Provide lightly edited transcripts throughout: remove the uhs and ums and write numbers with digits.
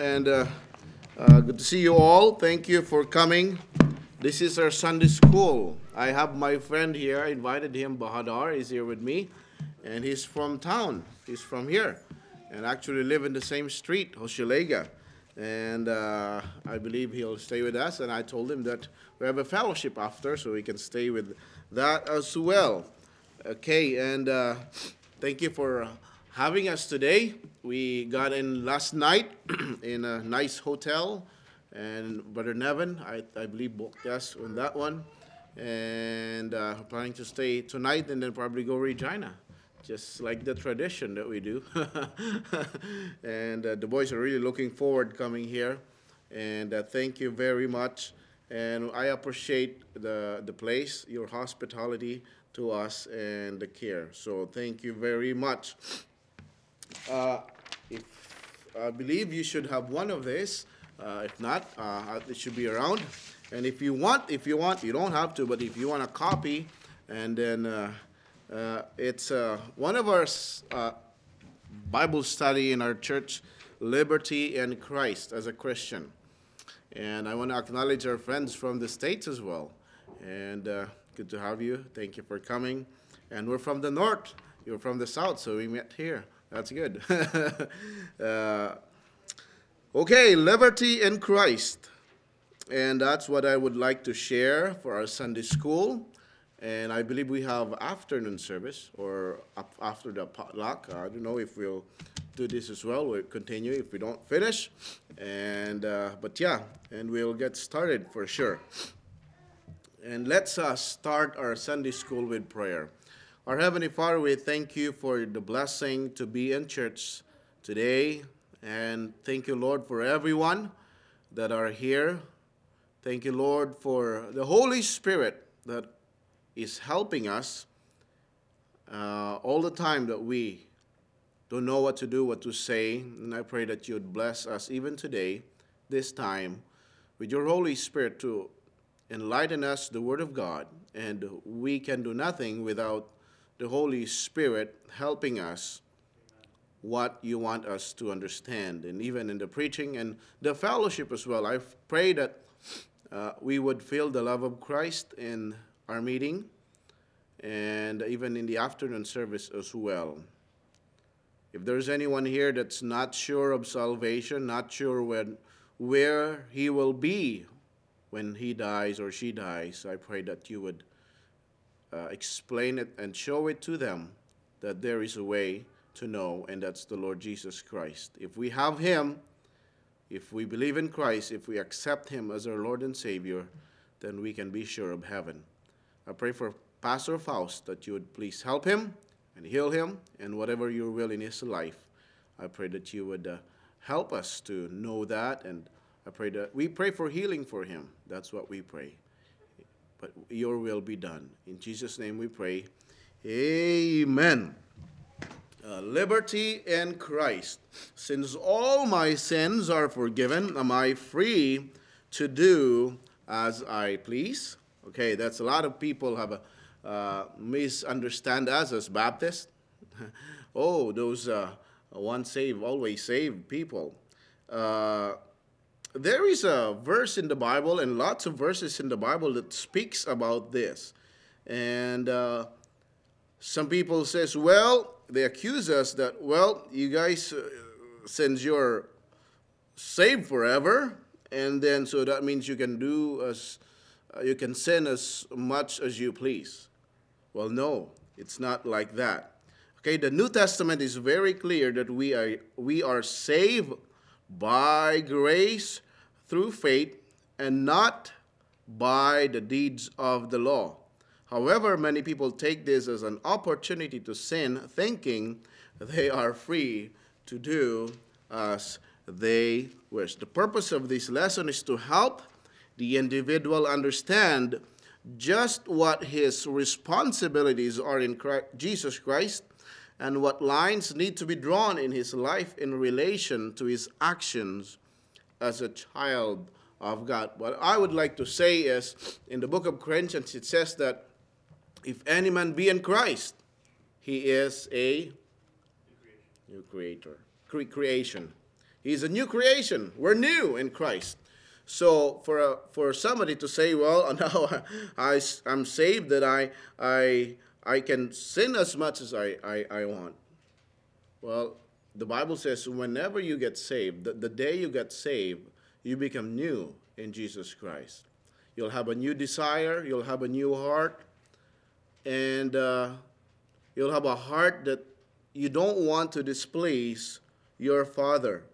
and good to see you all. Thank you for coming. This is our Sunday school. I have my friend here. I invited him. Bahadar is here with me, and he's from town. He's from here, and actually live in the same street, Hochelaga. And I believe he'll stay with us. And I told him that we have a fellowship after, so he can stay with that as well. Okay, and thank you for having us today. We got in last night in a nice hotel, and Brother Nevin, I believe, booked us on that one. And planning to stay tonight and then probably go Regina, just like the tradition that we do. And the boys are really looking forward coming here. And thank you very much. And I appreciate the place, your hospitality to us, and the care. So thank you very much. If I believe you should have one of these. If not, it should be around. And if you want, you don't have to, but if you want a copy, and then it's one of our Bible study in our church, Liberty in Christ as a Christian. And I want to acknowledge our friends from the States as well. And good to have you. Thank you for coming. And we're from the north. You're from the south, so we met here. That's good. Okay, liberty in Christ. And that's what I would like to share for our Sunday school. And I believe we have afternoon service or after the potluck. I don't know if we'll do this as well. We'll continue if we don't finish. And but yeah, and we'll get started for sure. And let's start our Sunday school with prayer. Our Heavenly Father, we thank you for the blessing to be in church today. And thank you, Lord, for everyone that are here. Thank you, Lord, for the Holy Spirit that is helping us all the time that we don't know what to do, what to say. And I pray that you would bless us even today, this time, with your Holy Spirit to enlighten us the Word of God. And we can do nothing without the Holy Spirit helping us what you want us to understand. And even in the preaching and the fellowship as well, I pray that we would feel the love of Christ in our meeting and even in the afternoon service as well. If there's anyone here that's not sure of salvation, not sure where he will be when he dies or she dies, I pray that you would explain it and show it to them that there is a way to know, and that's the Lord Jesus Christ. If we have him, if we believe in Christ, if we accept him as our Lord and Savior, then we can be sure of heaven. I pray for Pastor Faust that you would please help him and heal him and whatever your will in his life. I pray that you would help us to know that, and we pray for healing for him. That's what we pray. But your will be done. In Jesus' name we pray. Amen. Liberty in Christ. Since all my sins are forgiven, am I free to do as I please? Okay, that's a lot of people have misunderstand us as Baptists. Oh, those once saved, always saved people. There is a verse in the Bible and lots of verses in the Bible that speaks about this. And some people says, well, they accuse us that, well, you guys, since you're saved forever, and then so that means you can you can sin as much as you please. Well, no, it's not like that. Okay, the New Testament is very clear that we are saved by grace through faith and not by the deeds of the law. However, many people take this as an opportunity to sin, thinking they are free to do as they wish. The purpose of this lesson is to help the individual understand just what his responsibilities are in Jesus Christ and what lines need to be drawn in his life in relation to his actions as a child of God. What I would like to say is, in the book of Corinthians, it says that if any man be in Christ, he is a new creation. He's a new creation. We're new in Christ. So for somebody to say, well, now I'm saved, that I can sin as much as I want. Well, the Bible says whenever you get saved, the day you get saved, you become new in Jesus Christ. You'll have a new desire. You'll have a new heart. And you'll have a heart that you don't want to displease your Father.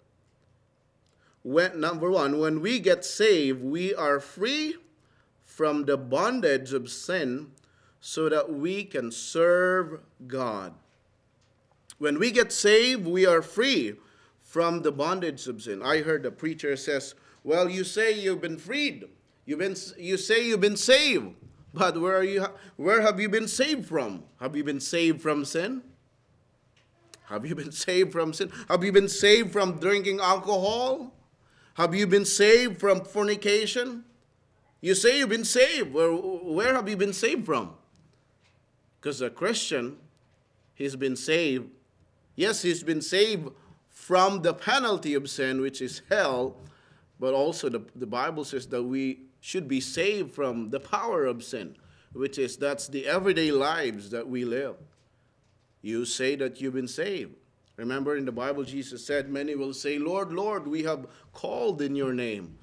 Number one, when we get saved, we are free from the bondage of sin so that we can serve God. When we get saved, we are free from the bondage of sin. I heard the preacher says, well, you say you've been freed. You say you've been saved. But where have you been saved from? Have you been saved from sin? Have you been saved from sin? Have you been saved from drinking alcohol? Have you been saved from fornication? You say you've been saved. Where have you been saved from? Because a Christian, he's been saved. Yes, he's been saved from the penalty of sin, which is hell. But also the Bible says that we should be saved from the power of sin, that's the everyday lives that we live. You say that you've been saved. Remember in the Bible, Jesus said, many will say, Lord, Lord, we have called in your name.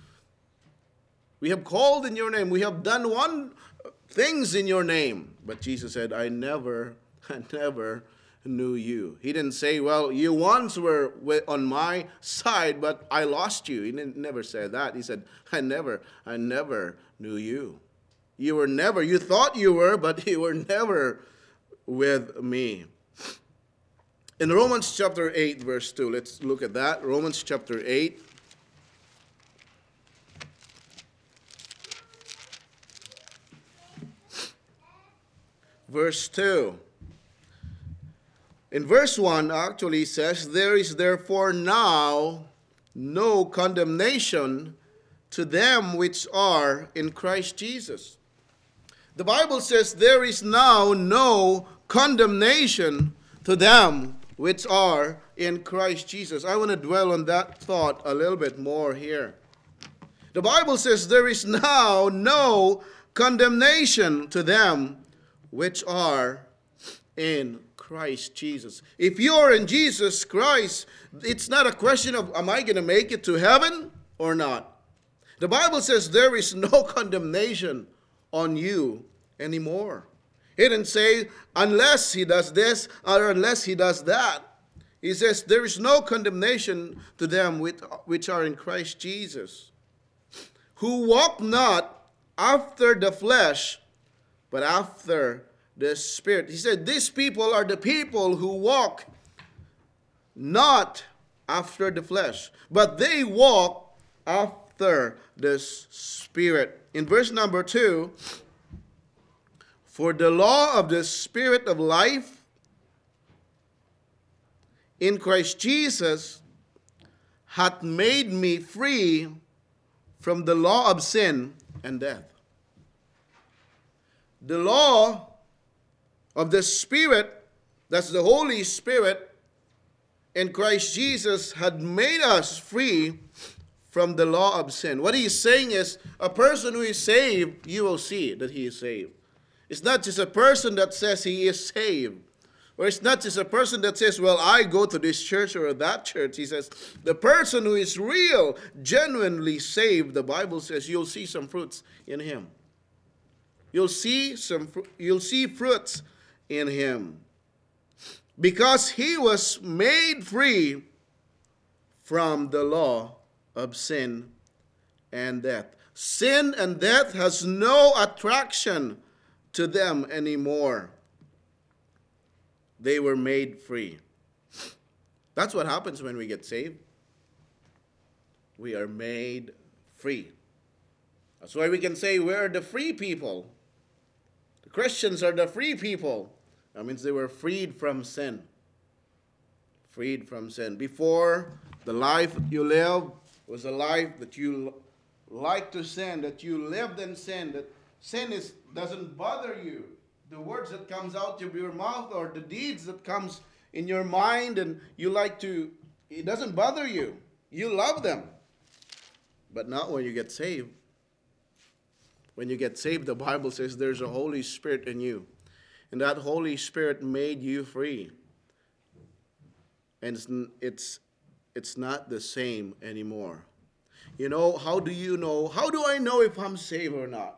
We have called in your name. We have done things in your name. But Jesus said, I never knew you. He didn't say, well, you once were on my side, but I lost you. He never said that. He said, I never knew you. You thought you were, but you were never with me. In Romans chapter 8, verse 2, let's look at that. Romans chapter 8. Verse 2. In verse 1, actually says, there is therefore now no condemnation to them which are in Christ Jesus. The Bible says there is now no condemnation to them which are in Christ Jesus. I want to dwell on that thought a little bit more here. The Bible says there is now no condemnation to them which are in Christ Jesus. If you are in Jesus Christ, it's not a question of, am I going to make it to heaven or not? The Bible says there is no condemnation on you anymore. It didn't say, unless he does this or unless he does that. He says, there is no condemnation to them which are in Christ Jesus, who walk not after the flesh, but after the Spirit. He said, these people are the people who walk not after the flesh, but they walk after the Spirit. In verse number 2, for the law of the Spirit of life in Christ Jesus hath made me free from the law of sin and death. The law of the Spirit, that's the Holy Spirit, in Christ Jesus had made us free from the law of sin. What he's saying is, a person who is saved, you will see that he is saved. It's not just a person that says he is saved. Or it's not just a person that says, well, I go to this church or that church. He says, the person who is real, genuinely saved, the Bible says you'll see some fruits in him. You'll see fruits in him. Because he was made free from the law of sin and death. Sin and death has no attraction to them anymore. They were made free. That's what happens when we get saved. We are made free. That's why we can say we're the free people. The Christians are the free people. That means they were freed from sin. Freed from sin. Before, the life you lived was a life that you like to sin, that you lived in sin, that sin doesn't bother you. The words that comes out of your mouth or the deeds that comes in your mind and you like to, it doesn't bother you. You love them. But not when you get saved. When you get saved, the Bible says there's a Holy Spirit in you. And that Holy Spirit made you free. And it's not the same anymore. You know, how do I know if I'm saved or not?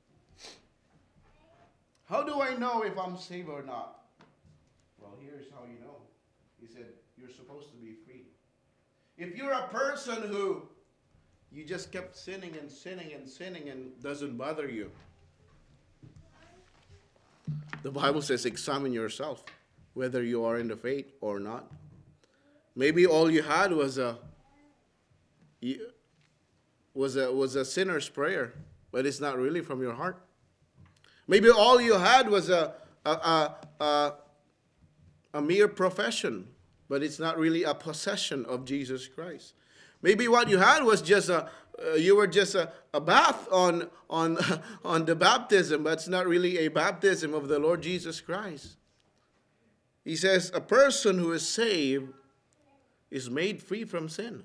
How do I know if I'm saved or not? Well, here's how you know. He said, you're supposed to be free. If you're a person who you just kept sinning and sinning and sinning and doesn't bother you, the Bible says examine yourself whether you are in the faith or not. Maybe all you had was a sinner's prayer, but it's not really from your heart. Maybe all you had was a mere profession, but it's not really a possession of Jesus Christ. Maybe what you had was just you were just a bath on the baptism, but it's not really a baptism of the Lord Jesus Christ. He says a person who is saved is made free from sin.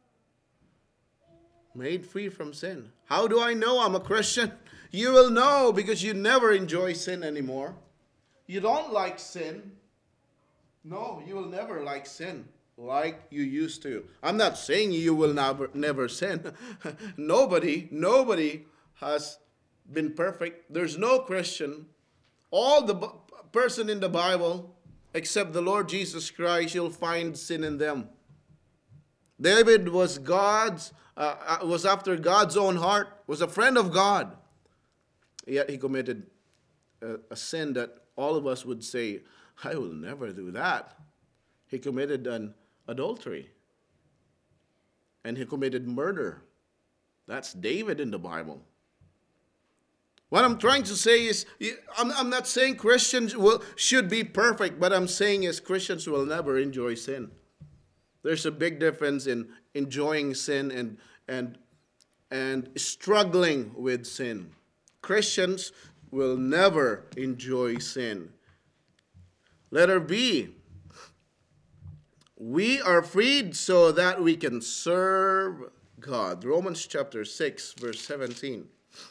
Made free from sin. How do I know I'm a Christian? You will know because you never enjoy sin anymore. You don't like sin. No, you will never like sin like you used to. I'm not saying you will never sin. Nobody has been perfect. There's no Christian. All the person in the Bible, except the Lord Jesus Christ, you'll find sin in them. David was was after God's own heart, was a friend of God. Yet he committed a sin that all of us would say, I will never do that. He committed an adultery. And he committed murder. That's David in the Bible. What I'm trying to say is, I'm not saying Christians should be perfect, but I'm saying is Christians will never enjoy sin. There's a big difference in enjoying sin and struggling with sin. Christians will never enjoy sin. Letter B. We are freed so that we can serve God. Romans chapter 6, verse 17.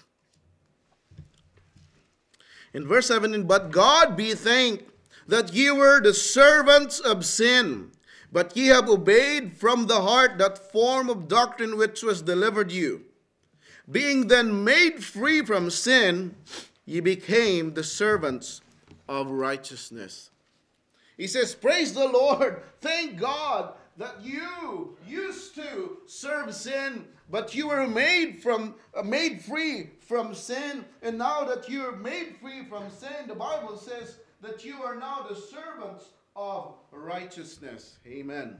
In verse 17, but God be thanked that ye were the servants of sin, but ye have obeyed from the heart that form of doctrine which was delivered you. Being then made free from sin, ye became the servants of righteousness. He says, praise the Lord. Thank God that you used to serve sin, but you were made free from sin. And now that you are made free from sin, the Bible says that you are now the servants of righteousness. Amen.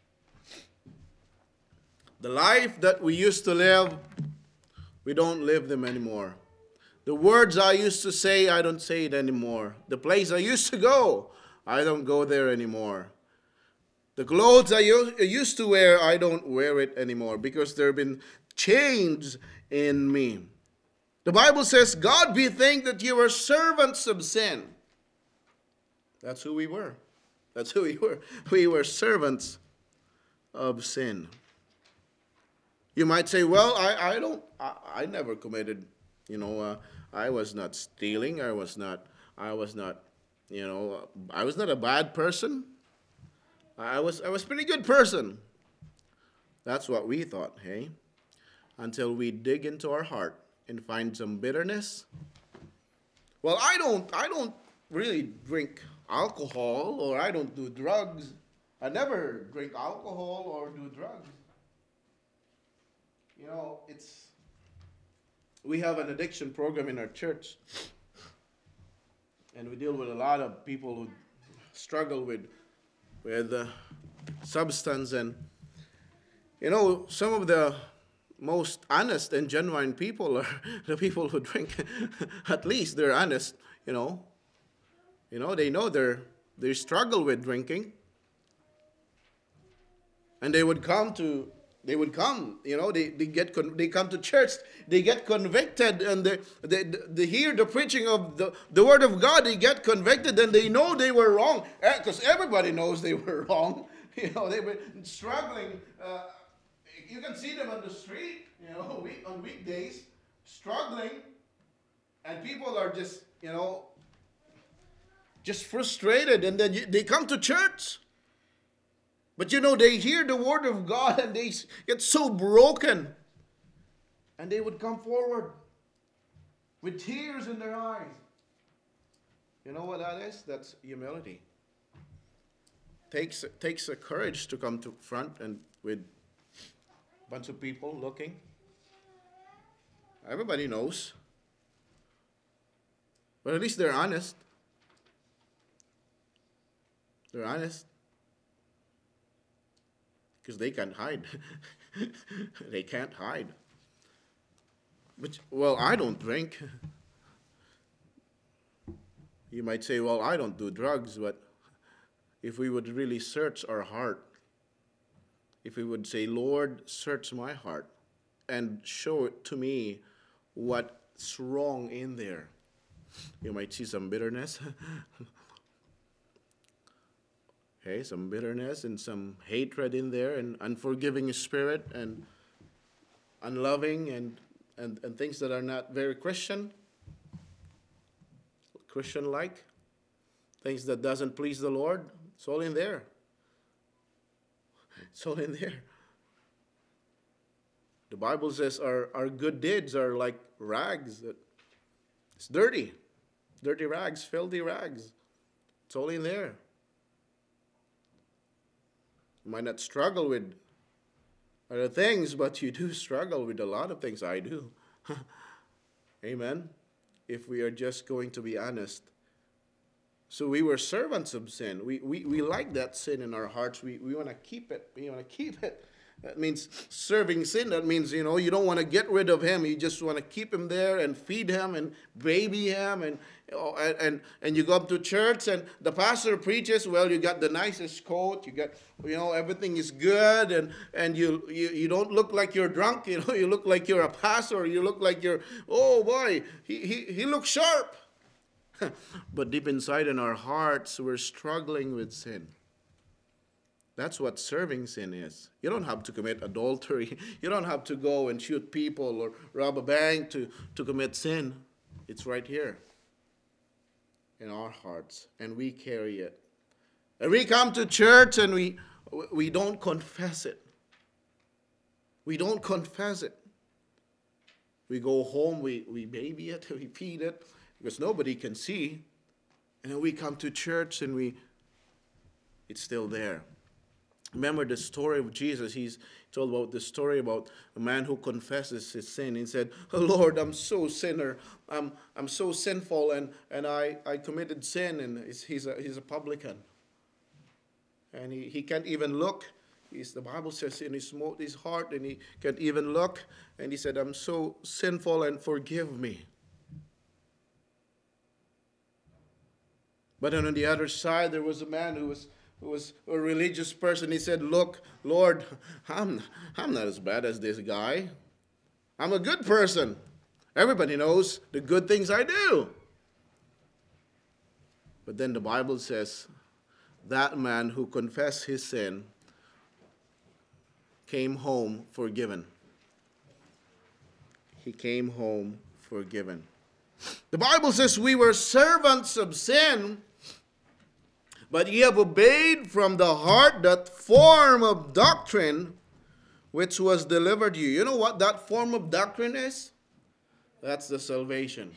The life that we used to live, we don't live them anymore. The words I used to say, I don't say it anymore. The place I used to go, I don't go there anymore. The clothes I used to wear, I don't wear it anymore because there have been changes in me. The Bible says, God be thanked that you were servants of sin. That's who we were. That's who we were. We were servants of sin. You might say, well, I never committed, I was not stealing. I was not a bad person. I was a pretty good person. That's what we thought, hey? Until we dig into our heart and find some bitterness. Well, I don't really drink alcohol, or I don't do drugs. I never drink alcohol or do drugs. We have an addiction program in our church, and we deal with a lot of people who struggle with substance, and some of the most honest and genuine people are the people who drink. At least they're honest, they know they struggle with drinking, and they come to church, they get convicted, and they hear the preaching of the word of God, they get convicted, and they know they were wrong, because everybody knows they were wrong. They were struggling You can see them on the street, on weekdays, struggling, and people are just frustrated, and then they come to church. But they hear the word of God and they get so broken. And they would come forward with tears in their eyes. You know what that is? That's humility. Takes a courage to come to front and with a bunch of people looking. Everybody knows. But at least they're honest. They're honest. Because they can't hide. They can't hide. But, I don't drink. You might say, I don't do drugs. But if we would really search our heart, if we would say, Lord, search my heart and show it to me what's wrong in there, you might see some bitterness. Okay, some bitterness and some hatred in there, and unforgiving spirit, and unloving, and things that are not very Christian-like, things that doesn't please the Lord. It's all in there. It's all in there. The Bible says our good deeds are like rags. It's dirty. Dirty rags, filthy rags. It's all in there. You might not struggle with other things, but you do struggle with a lot of things. I do. Amen. If we are just going to be honest. So we were servants of sin. We like that sin in our hearts. We want to keep it. We want to keep it. That means serving sin. That means, you don't want to get rid of him. You just want to keep him there and feed him and baby him. And you go up to church and the pastor preaches. Well, you got the nicest coat. You got, everything is good. And you don't look like you're drunk. You look like you're a pastor. You look like you're, oh boy, he looks sharp. But deep inside in our hearts, we're struggling with sin. That's what serving sin is. You don't have to commit adultery. You don't have to go and shoot people or rob a bank to commit sin. It's right here in our hearts, and we carry it. And we come to church and we don't confess it. We don't confess it. We go home, we baby it, we feed it, because nobody can see. And then we come to church and it's still there. Remember the story of Jesus. He's told about the story about a man who confesses his sin. He said, oh, Lord, I'm so sinner. I'm so sinful, and I committed sin, and he's a publican. And he can't even look. The Bible says in his heart, and he can't even look. And he said, I'm so sinful, and forgive me. But then on the other side, there was a man who was a religious person. He said, look, Lord, I'm not as bad as this guy. I'm a good person. Everybody knows the good things I do. But then the Bible says that man who confessed his sin came home forgiven. He came home forgiven. The Bible says we were servants of sin, but ye have obeyed from the heart that form of doctrine which was delivered you. You know what that form of doctrine is? That's the salvation.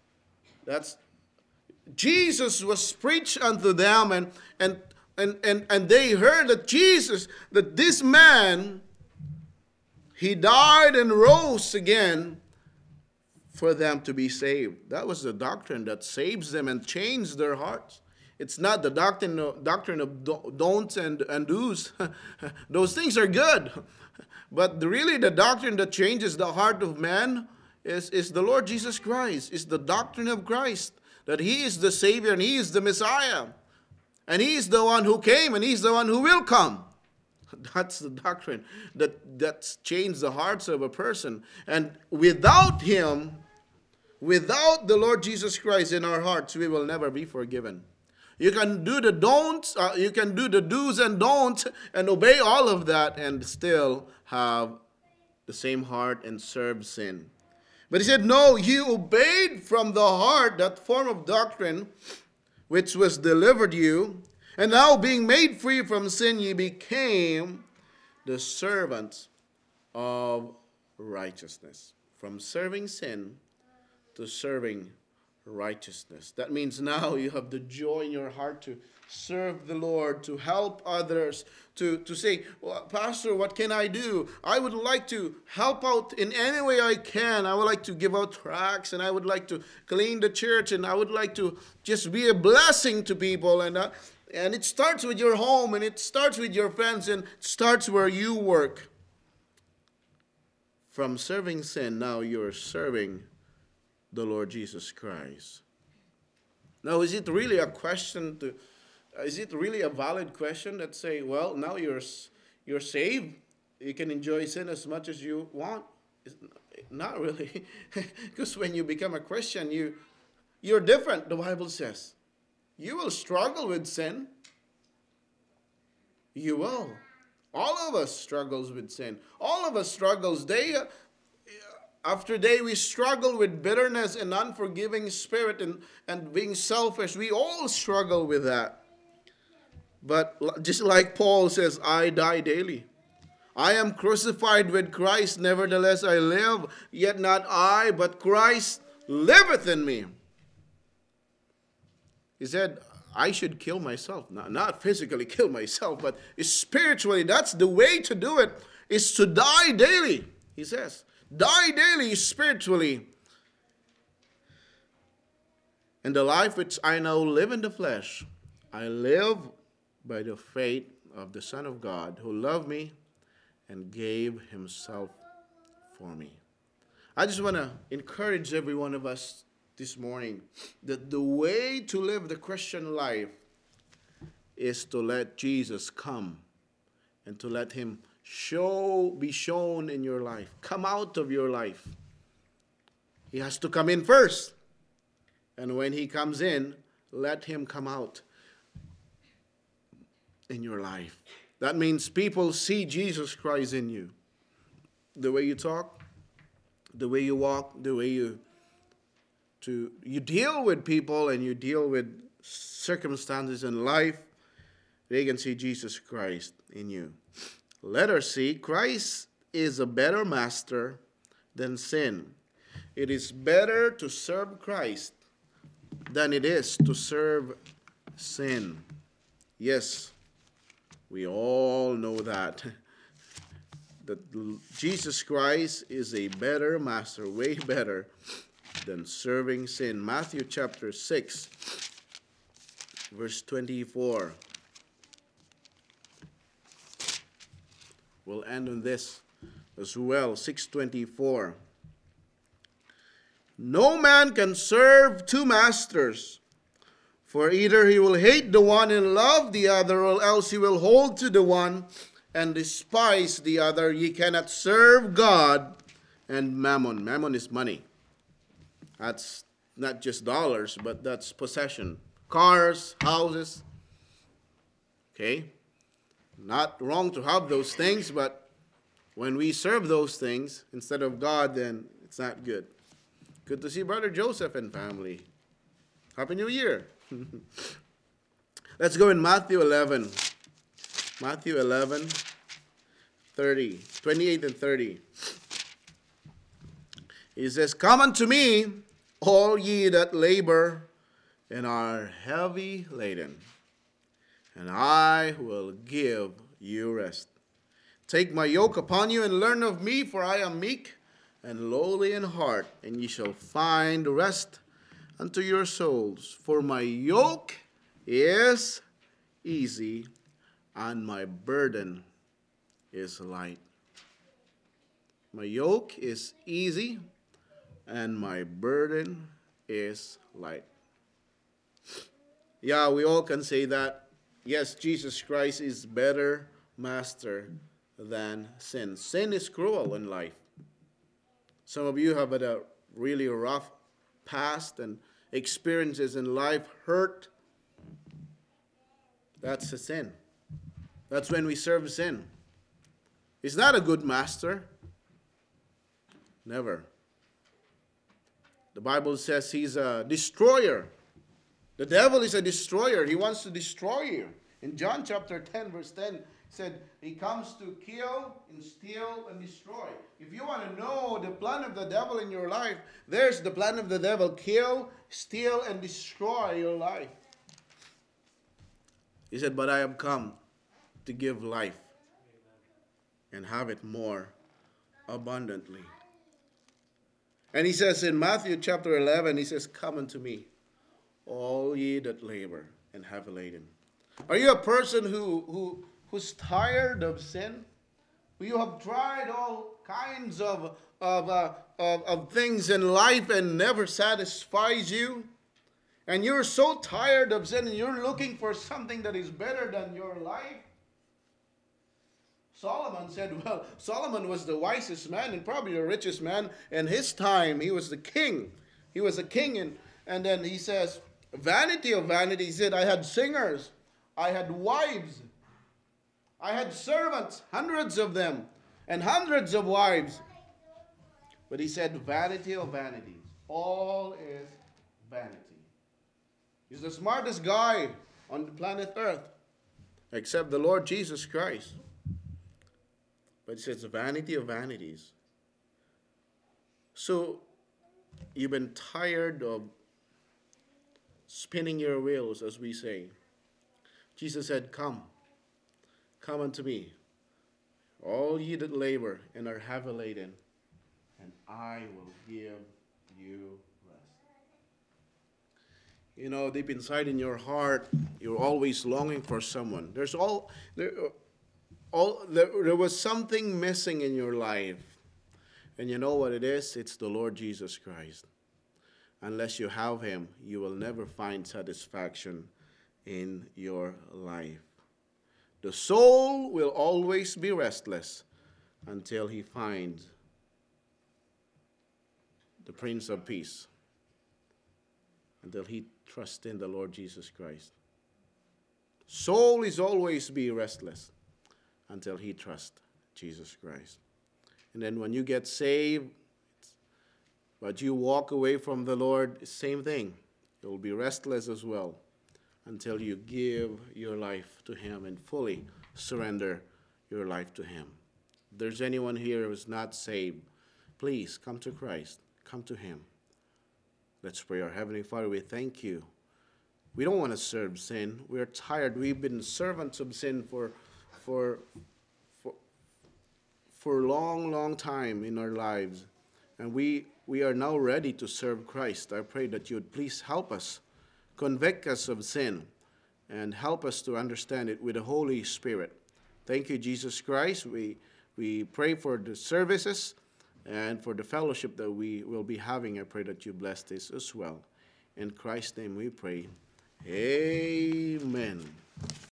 Jesus was preached unto them, and they heard that this man, he died and rose again for them to be saved. That was the doctrine that saves them and changed their hearts. It's not the doctrine of don'ts and do's. Those things are good. But really the doctrine that changes the heart of man is the Lord Jesus Christ. It's the doctrine of Christ. That he is the Savior and he is the Messiah. And he is the one who came and he's the one who will come. That's the doctrine that's changed the hearts of a person. And without him, without the Lord Jesus Christ in our hearts, we will never be forgiven. You can do the don'ts, you can do the do's and don'ts and obey all of that and still have the same heart and serve sin. But he said, no, you obeyed from the heart that form of doctrine which was delivered you, and now being made free from sin, ye became the servants of righteousness. From serving sin to serving righteousness. That means now you have the joy in your heart to serve the Lord, to help others, to say, well, Pastor, what can I do? I would like to help out in any way I can. I would like to give out tracts, and I would like to clean the church, and I would like to just be a blessing to people. And it starts with your home, and it starts with your friends, and it starts where you work. From serving sin, now you're serving the Lord Jesus Christ. Now, is it really a valid question that say, well, now you're saved, you can enjoy sin as much as you want? It's not really. Because when you become a Christian, you're different, the Bible says. You will struggle with sin. You will. All of us struggles with sin. All of us struggles day after day. We struggle with bitterness and unforgiving spirit and being selfish. We all struggle with that. But just like Paul says, I die daily. I am crucified with Christ, nevertheless I live, yet not I, but Christ liveth in me. He said, I should kill myself. Not physically kill myself, but spiritually. That's the way to do it, is to die daily, he says. Die daily spiritually. And the life which I now live in the flesh, I live by the faith of the Son of God, who loved me and gave himself for me. I just want to encourage every one of us this morning that the way to live the Christian life is to let Jesus come and to let him be shown in your life, come out of your life. He has to come in first. And when he comes in, let him come out in your life. That means people see Jesus Christ in you. The way you talk, the way you walk, the way you deal with people and you deal with circumstances in life, they can see Jesus Christ in you. Letter C, Christ is a better master than sin. It is better to serve Christ than it is to serve sin. Yes, we all know that. That Jesus Christ is a better master, way better than serving sin. Matthew chapter 6, verse 24. We'll end on this as well. 6:24. No man can serve two masters, for either he will hate the one and love the other, or else he will hold to the one and despise the other. Ye cannot serve God and mammon. Mammon is money. That's not just dollars, but that's possession. Cars, houses. Okay? Not wrong to have those things, but when we serve those things instead of God, then it's not good. Good to see Brother Joseph and family. Happy New Year. Let's go in Matthew 11. Matthew 11, 30, 28 and 30. He says, Come unto me, all ye that labor and are heavy laden, and I will give you rest. Take my yoke upon you and learn of me, for I am meek and lowly in heart, and ye shall find rest unto your souls. For my yoke is easy, and my burden is light. My yoke is easy, and my burden is light. Yeah, we all can say that. Yes, Jesus Christ is better master than sin. Sin is cruel in life. Some of you have had a really rough past and experiences in life, hurt, That's a sin. That's when we serve sin. He's not a good master. Never. The Bible says he's a destroyer. The devil is a destroyer. He wants to destroy you. In John chapter 10, verse 10, it said, he comes to kill and steal and destroy. If you want to know the plan of the devil in your life, there's the plan of the devil. Kill, steal, and destroy your life. He said, but I have come to give life and have it more abundantly. And he says in Matthew chapter 11, he says, come unto me, all ye that labor and heavy laden. Are you a person who's tired of sin? You have tried all kinds of things in life and never satisfies you? And you're so tired of sin and you're looking for something that is better than your life? Solomon said, well, Solomon was the wisest man and probably the richest man in his time. He was the king. He was a king. And then he says, vanity of vanity. He said, I had singers. I had wives. I had servants, hundreds of them, and hundreds of wives. But he said, vanity of vanities. All is vanity. He's the smartest guy on the planet Earth, except the Lord Jesus Christ. But he says, vanity of vanities. So, you've been tired of spinning your wheels, as we say. Jesus said, come unto me, all ye that labor and are heavy laden, and I will give you rest. You know, deep inside in your heart, you're always longing for someone. There was something missing in your life. And you know what it is? It's the Lord Jesus Christ. Unless you have him, you will never find satisfaction in your life. The soul will always be restless until he finds the Prince of Peace, until he trusts in the Lord Jesus Christ. Soul is always be restless until he trusts Jesus Christ. And then when you get saved, but you walk away from the Lord, same thing. You'll be restless as well until you give your life to him and fully surrender your life to him. If there's anyone here who is not saved, please come to Christ. Come to him. Let's pray. Our Heavenly Father, we thank you. We don't want to serve sin. We're tired. We've been servants of sin for long time in our lives. And we are now ready to serve Christ. I pray that you would please help us, convict us of sin, and help us to understand it with the Holy Spirit. Thank you, Jesus Christ. We pray for the services and for the fellowship that we will be having. I pray that you bless this as well. In Christ's name we pray. Amen.